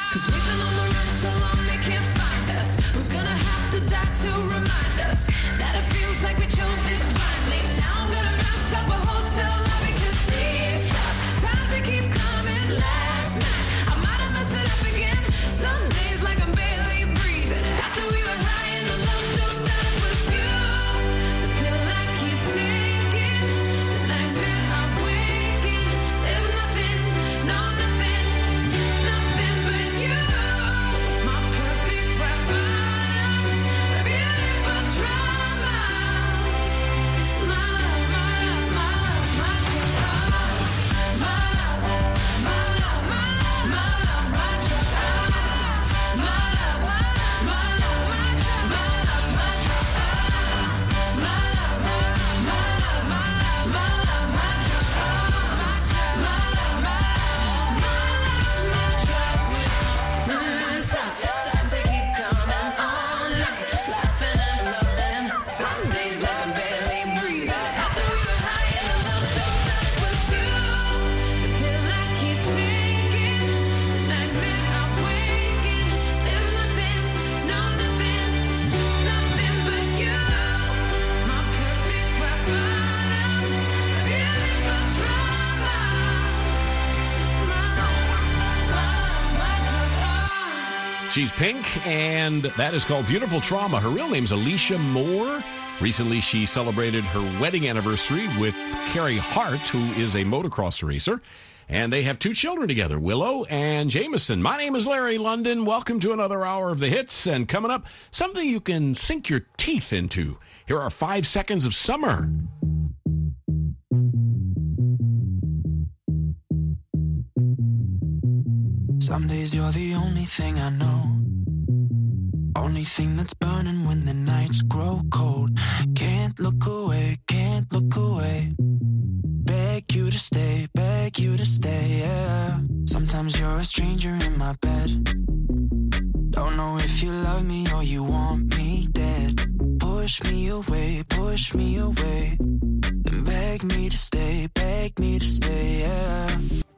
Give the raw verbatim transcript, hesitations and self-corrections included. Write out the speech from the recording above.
'Cause we've been on the run so long they can't find us. Who's gonna have to die to remind us that it feels like we chose this blindly? Now I'm gonna mess up a hotel lobby 'cause these tough times they keep coming. Last night I might have messed it up again. Some days like I'm barely breathing. After we were high and the love took that it was you. The pill I keep taking, the nightmare I'm waking. There's nothing, no nothing, nothing but you. My perfect rock bottom, my beautiful trauma. My love, my love, my love, my true love. My love, my love, my love, my love, my true love. My love, my love, my love, my love, my true love. My love, my love, my love, my love, my true love. My love, my love, my love, my true love. Tough times they keep coming all night, laughing and loving. Some days like I'm barely breathing. After we were high and the love took that it was you. The pill I keep taking, the nightmare I'm waking. There's nothing, no nothing, nothing but you. My perfect rock bottom, my beautiful trauma. My love, my love, my true love. She's Pink, and that is called Beautiful Trauma. Her real name's Alicia Moore. Recently, she celebrated her wedding anniversary with Carrie Hart, who is a motocross racer. And they have two children together, Willow and Jameson. My name is Larry London. Welcome to another hour of the hits. And coming up, something you can sink your teeth into. Here are five seconds of summer. Some days you're the only thing I know. Only thing that's burning when the nights grow cold. Can't look away, can't look away. Beg you to stay, beg you to stay, yeah. Sometimes you're a stranger in my bed. Don't know if you love me or you want me dead. Push me away, push me away. Then beg me to stay, beg me to stay, yeah.